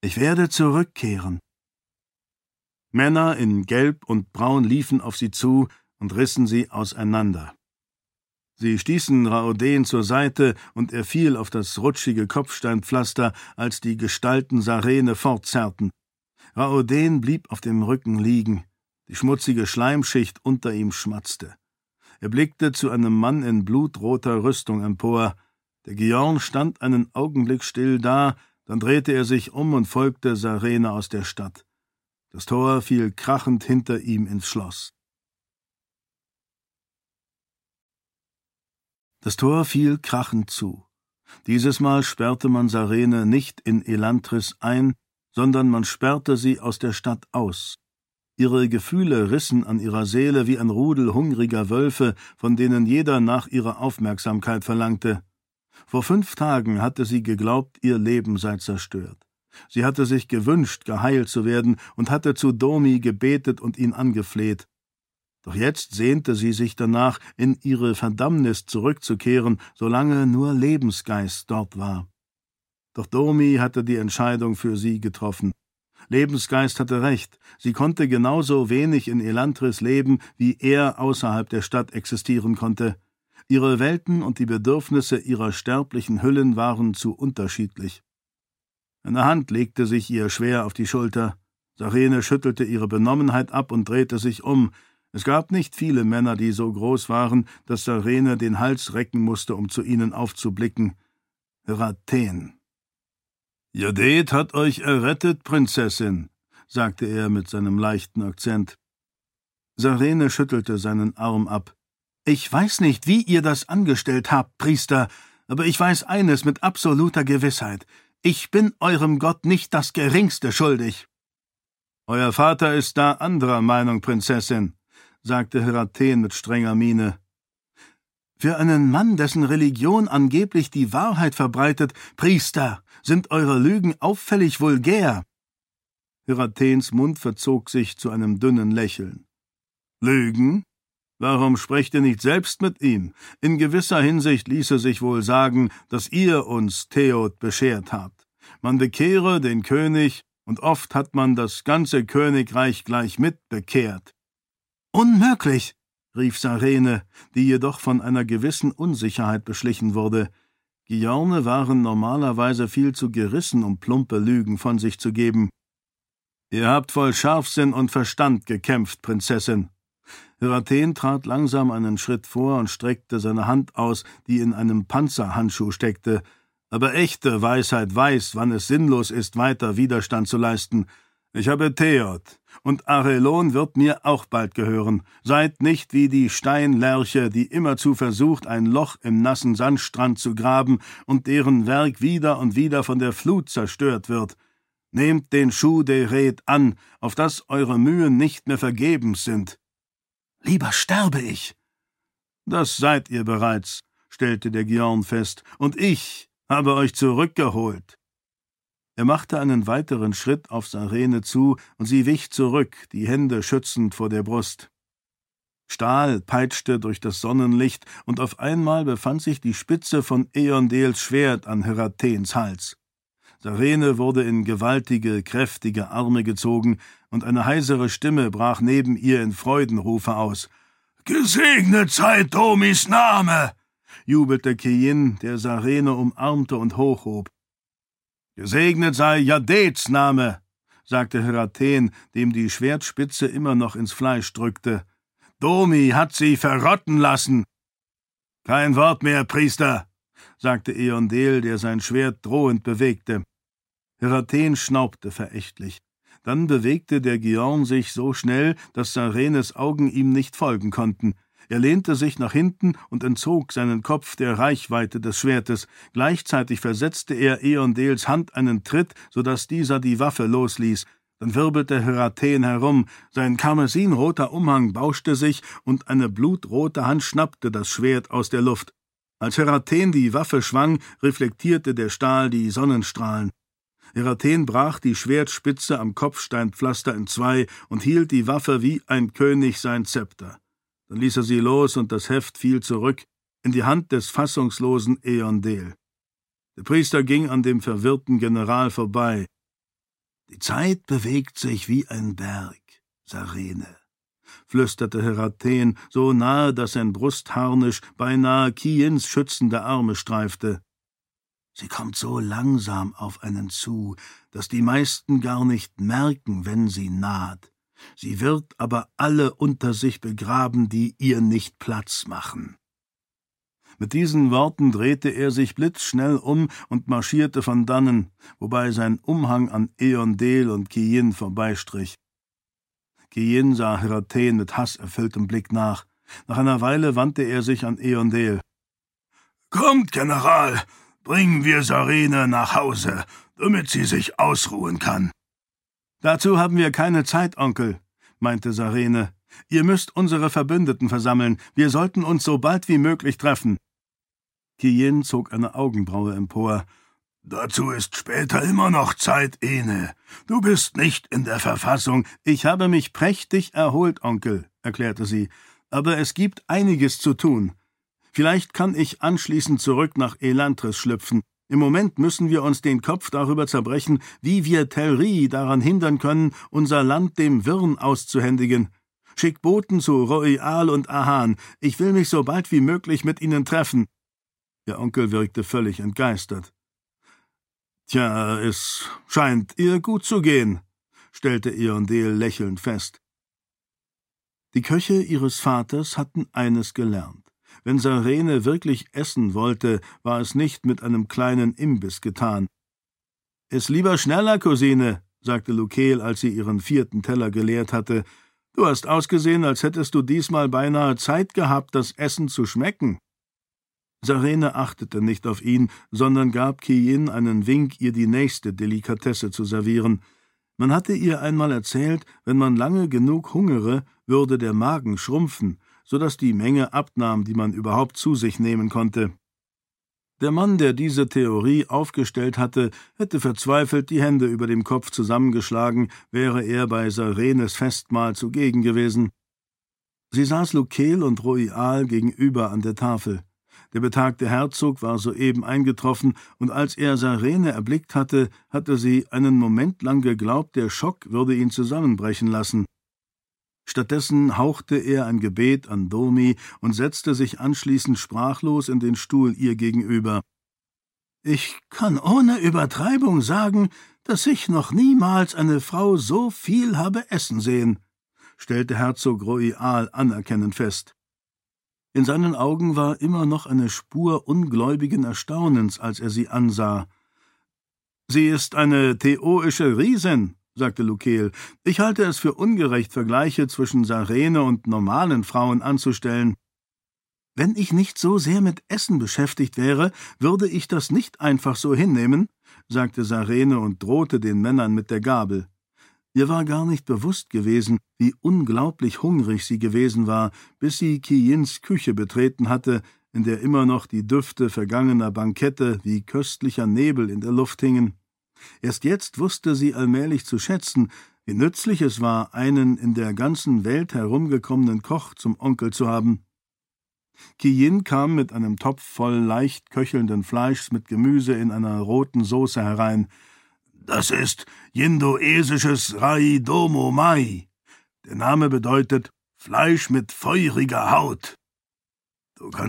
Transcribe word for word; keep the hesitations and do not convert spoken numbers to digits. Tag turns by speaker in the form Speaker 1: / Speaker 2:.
Speaker 1: Ich werde zurückkehren. Männer in Gelb und Braun liefen auf sie zu und rissen sie auseinander. Sie stießen Raoden zur Seite, und er fiel auf das rutschige Kopfsteinpflaster, als die Gestalten Sarene fortzerrten. Raoden blieb auf dem Rücken liegen. Die schmutzige Schleimschicht unter ihm schmatzte. Er blickte zu einem Mann in blutroter Rüstung empor. Der Gihorn stand einen Augenblick still da, dann drehte er sich um und folgte Sarene aus der Stadt. Das Tor fiel krachend hinter ihm ins Schloss. Das Tor fiel krachend zu. Dieses Mal sperrte man Sarene nicht in Elantris ein, sondern man sperrte sie aus der Stadt aus. Ihre Gefühle rissen an ihrer Seele wie ein Rudel hungriger Wölfe, von denen jeder nach ihrer Aufmerksamkeit verlangte. Vor fünf Tagen hatte sie geglaubt, ihr Leben sei zerstört. Sie hatte sich gewünscht, geheilt zu werden, und hatte zu Domi gebetet und ihn angefleht. Doch jetzt sehnte sie sich danach, in ihre Verdammnis zurückzukehren, solange nur Lebensgeist dort war. Doch Domi hatte die Entscheidung für sie getroffen. Lebensgeist hatte recht, sie konnte genauso wenig in Elantris leben, wie er außerhalb der Stadt existieren konnte. Ihre Welten und die Bedürfnisse ihrer sterblichen Hüllen waren zu unterschiedlich. Eine Hand legte sich ihr schwer auf die Schulter. Sarene schüttelte ihre Benommenheit ab und drehte sich um. Es gab nicht viele Männer, die so groß waren, dass Sarene den Hals recken musste, um zu ihnen aufzublicken. Heraten. »Jadet hat euch errettet, Prinzessin«, sagte er mit seinem leichten Akzent. Sarene schüttelte seinen Arm ab. »Ich weiß nicht, wie ihr das angestellt habt, Priester, aber ich weiß eines mit absoluter Gewissheit. Ich bin eurem Gott nicht das Geringste schuldig.« »Euer Vater ist da anderer Meinung, Prinzessin«, sagte Heraten mit strenger Miene. »Für einen Mann, dessen Religion angeblich die Wahrheit verbreitet, Priester, sind eure Lügen auffällig vulgär.« Heratens Mund verzog sich zu einem dünnen Lächeln. »Lügen? Warum sprecht ihr nicht selbst mit ihm? In gewisser Hinsicht ließe sich wohl sagen, dass ihr uns Theod beschert habt. Man bekehre den König, und oft hat man das ganze Königreich gleich mit bekehrt.« »Unmöglich«, rief Sarene, die jedoch von einer gewissen Unsicherheit beschlichen wurde. Gihorne waren normalerweise viel zu gerissen, um plumpe Lügen von sich zu geben. »Ihr habt voll Scharfsinn und Verstand gekämpft, Prinzessin.« Heraten trat langsam einen Schritt vor und streckte seine Hand aus, die in einem Panzerhandschuh steckte. »Aber echte Weisheit weiß, wann es sinnlos ist, weiter Widerstand zu leisten. Ich habe Theod, und Arelon wird mir auch bald gehören. Seid nicht wie die Steinlerche, die immerzu versucht, ein Loch im nassen Sandstrand zu graben und deren Werk wieder und wieder von der Flut zerstört wird. Nehmt den Schuh der Red an, auf dass eure Mühen nicht mehr vergebens sind.« »Lieber sterbe ich.« »Das seid ihr bereits«, stellte der Gihorn fest, »und ich habe euch zurückgeholt.« Er machte einen weiteren Schritt auf Sarene zu, und sie wich zurück, die Hände schützend vor der Brust. Stahl peitschte durch das Sonnenlicht, und auf einmal befand sich die Spitze von Eondels Schwert an Heratens Hals. Sarene wurde in gewaltige, kräftige Arme gezogen, und eine heisere Stimme brach neben ihr in Freudenrufe aus. »Gesegnet sei Domis Name«, jubelte Kiyin, der Sarene umarmte und hochhob. »Gesegnet sei Jadets Name«, sagte Heraten, dem die Schwertspitze immer noch ins Fleisch drückte. »Domi hat sie verrotten lassen.« »Kein Wort mehr, Priester«, sagte Eondel, der sein Schwert drohend bewegte. Heraten schnaubte verächtlich. Dann bewegte der Gihorn sich so schnell, dass Sarenes Augen ihm nicht folgen konnten. Er lehnte sich nach hinten und entzog seinen Kopf der Reichweite des Schwertes. Gleichzeitig versetzte er Eondels Hand einen Tritt, so dass dieser die Waffe losließ. Dann wirbelte Heraten herum, sein karmesinroter Umhang bauschte sich, und eine blutrote Hand schnappte das Schwert aus der Luft. Als Heraten die Waffe schwang, reflektierte der Stahl die Sonnenstrahlen. Heraten brach die Schwertspitze am Kopfsteinpflaster in zwei und hielt die Waffe wie ein König sein Zepter. Dann ließ er sie los, und das Heft fiel zurück in die Hand des fassungslosen Eondel. Der Priester ging an dem verwirrten General vorbei. Die Zeit bewegt sich wie ein Berg, Sarene, flüsterte Herathen, so nahe, dass sein Brustharnisch beinahe Kiins schützende Arme streifte. Sie kommt so langsam auf einen zu, dass die meisten gar nicht merken, wenn sie naht. Sie wird aber alle unter sich begraben, die ihr nicht Platz machen. Mit diesen Worten drehte er sich blitzschnell um und marschierte von dannen, wobei sein Umhang an Eondel und Kiin vorbeistrich. Kiin sah Herathen mit hasserfülltem Blick nach. Nach einer Weile wandte er sich an Eondel. »Kommt, General, bringen wir Sarene nach Hause, damit sie sich ausruhen kann.« »Dazu haben wir keine Zeit, Onkel«, meinte Sarene. »Ihr müsst unsere Verbündeten versammeln. Wir sollten uns so bald wie möglich treffen.« Kiin zog eine Augenbraue empor. »Dazu ist später immer noch Zeit, Ene. Du bist nicht in der Verfassung.« »Ich habe mich prächtig erholt, Onkel«, erklärte sie. »Aber es gibt einiges zu tun. Vielleicht kann ich anschließend zurück nach Elantris schlüpfen. Im Moment müssen wir uns den Kopf darüber zerbrechen, wie wir Telrii daran hindern können, unser Land dem Wirn auszuhändigen. Schick Boten zu Roial und Ahan. Ich will mich so bald wie möglich mit ihnen treffen.« Ihr Onkel wirkte völlig entgeistert. »Tja, es scheint ihr gut zu gehen«, stellte Eondel lächelnd fest. Die Köche ihres Vaters hatten eines gelernt. Wenn Sarene wirklich essen wollte, war es nicht mit einem kleinen Imbiss getan. »Iss lieber schneller, Cousine«, sagte Lukel, als sie ihren vierten Teller geleert hatte. »Du hast ausgesehen, als hättest du diesmal beinahe Zeit gehabt, das Essen zu schmecken.« Sarene achtete nicht auf ihn, sondern gab Kiin einen Wink, ihr die nächste Delikatesse zu servieren. Man hatte ihr einmal erzählt, wenn man lange genug hungere, würde der Magen schrumpfen, so dass die Menge abnahm, die man überhaupt zu sich nehmen konnte. Der Mann, der diese Theorie aufgestellt hatte, hätte verzweifelt die Hände über dem Kopf zusammengeschlagen, wäre er bei Sarenes Festmahl zugegen gewesen. Sie saß Lukel und Roial gegenüber an der Tafel. Der betagte Herzog war soeben eingetroffen, und als er Sarene erblickt hatte, hatte sie einen Moment lang geglaubt, der Schock würde ihn zusammenbrechen lassen. Stattdessen hauchte er ein Gebet an Domi und setzte sich anschließend sprachlos in den Stuhl ihr gegenüber. »Ich kann ohne Übertreibung sagen, dass ich noch niemals eine Frau so viel habe essen sehen«, stellte Herzog Roial anerkennend fest. In seinen Augen war immer noch eine Spur ungläubigen Erstaunens, als er sie ansah. »Sie ist eine theoische Riesin«, sagte Lukel. »Ich halte es für ungerecht, Vergleiche zwischen Sarene und normalen Frauen anzustellen. Wenn ich nicht so sehr mit Essen beschäftigt wäre, würde ich das nicht einfach so hinnehmen«, sagte Sarene und drohte den Männern mit der Gabel. Ihr war gar nicht bewusst gewesen, wie unglaublich hungrig sie gewesen war, bis sie Kiins Küche betreten hatte, in der immer noch die Düfte vergangener Bankette wie köstlicher Nebel in der Luft hingen. Erst jetzt wusste sie allmählich zu schätzen, wie nützlich es war, einen in der ganzen Welt herumgekommenen Koch zum Onkel zu haben. Kiin kam mit einem Topf voll leicht köchelnden Fleischs mit Gemüse in einer roten Soße herein. »Das ist jindoesisches Rai Domo Mai. Der Name bedeutet Fleisch mit feuriger Haut. Du kannst